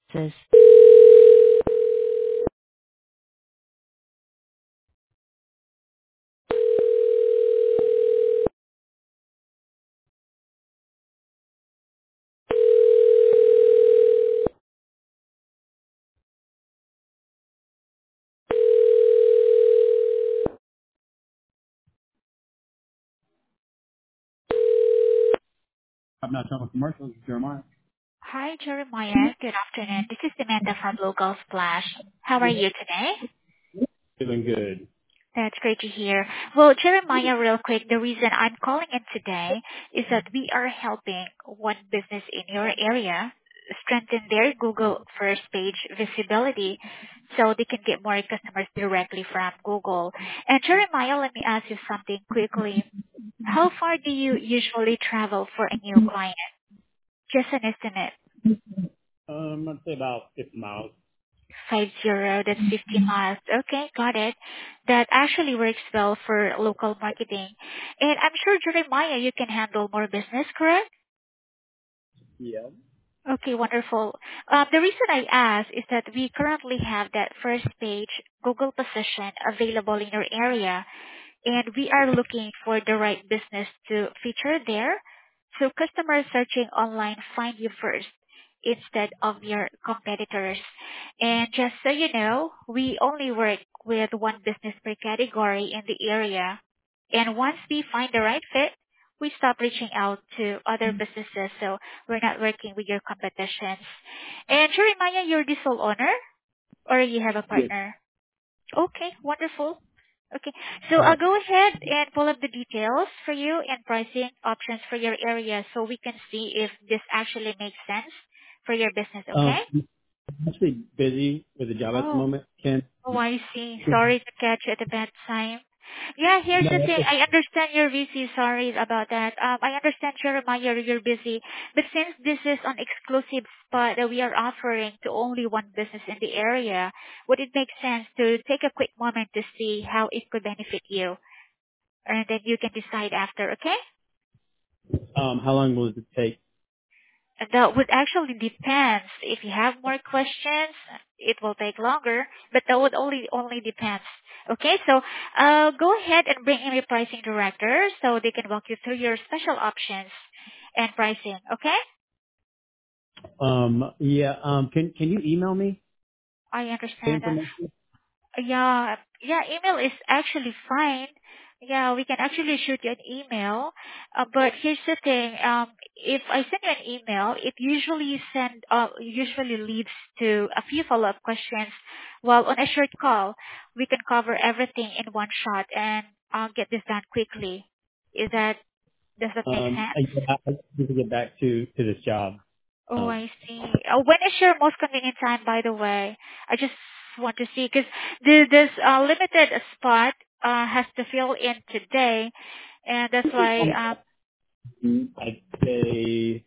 Says, I'm not talking commercials, Jeremiah. Hi, Jeremiah. Good afternoon. This is Samantha from Local Splash. How are you today? Feeling good. That's great to hear. Well, Jeremiah, real quick, the reason I'm calling in today is that we are helping one business in your area strengthen their Google first page visibility so they can get more customers directly from Google. And Jeremiah, let me ask you something quickly. How far do you usually travel for a new client? Just an estimate. I'd say about 50 miles. 50, that's 15 miles. Okay, got it. That actually works well for local marketing. And I'm sure, Jeremiah, you can handle more business, correct? Yeah. Okay, wonderful. The reason I ask is that we currently have that first page Google position available in your area, and we are looking for the right business to feature there. So customers searching online find you first instead of your competitors. And just so you know, we only work with one business per category in the area. And once we find the right fit, we stop reaching out to other businesses, so we're not working with your competitions. And Jeremiah, you're the sole owner, or you have a Yes. partner? Okay, wonderful. Okay, so Uh, I'll go ahead and pull up the details for you and pricing options for your area so we can see if this actually makes sense for your business, okay? I'm actually busy with a job at the Oh, moment. Can oh, I see. Sorry to catch you at a bad time. Yeah, here's no, the that's thing. okay. I understand you're busy. Sorry about that. I understand, Jeremiah, you're busy. But since this is an exclusive spot that we are offering to only one business in the area, would it make sense to take a quick moment to see how it could benefit you? And then you can decide after, okay? How long will it take? That would actually depends. If you have more questions, it will take longer, but that would only depends. Okay, so go ahead and bring in your pricing director so they can walk you through your special options and pricing. Okay, Yeah. Can you email me I the understand that. information? Yeah, yeah, email is actually fine. Yeah, we can actually shoot you an email. But here's the thing, if I send you an email, it usually leads to a few follow-up questions. While on a short call, we can cover everything in one shot and get this done quickly. Does that make sense? I need to get back to this job. Oh, Um, I see. When is your most convenient time, by the way? I just want to see because this limited spot has to fill in today, and that's why I'd say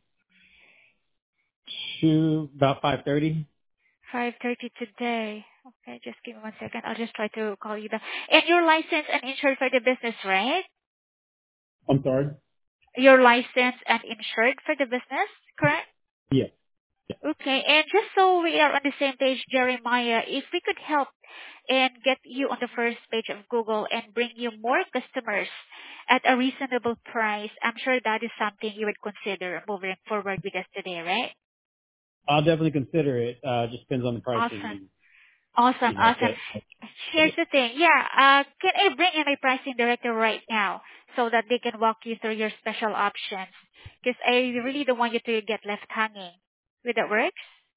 about 5:30. 5:30 today. Okay, just give me 1 second. I'll just try to call you back. And you're licensed and insured for the business, right? I'm sorry. You're licensed and insured for the business, correct? Yeah. Yeah. Okay. And just so we are on the same page, Jeremiah, if we could help and get you on the first page of Google and bring you more customers at a reasonable price, I'm sure that is something you would consider moving forward with us today, right? I'll definitely consider it. Just depends on the pricing Awesome. and Awesome. Awesome. so. Here's the thing. Yeah, can I bring in my pricing director right now so that they can walk you through your special options? Because I really don't want you to get left hanging. Would that work?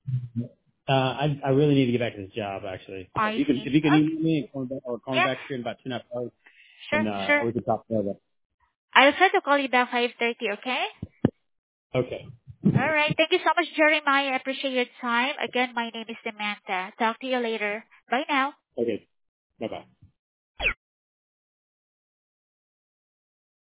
I really need to get back to this job actually. I see. If you can Okay. email me and call me Yeah, back here in about 2.5 hours sure, and sure. we can talk further. I'll try to call you back 5:30, okay? Okay. All right. Thank you so much, Jeremiah. I appreciate your time. Again, my name is Samantha. Talk to you later. Bye now. Okay. Bye bye.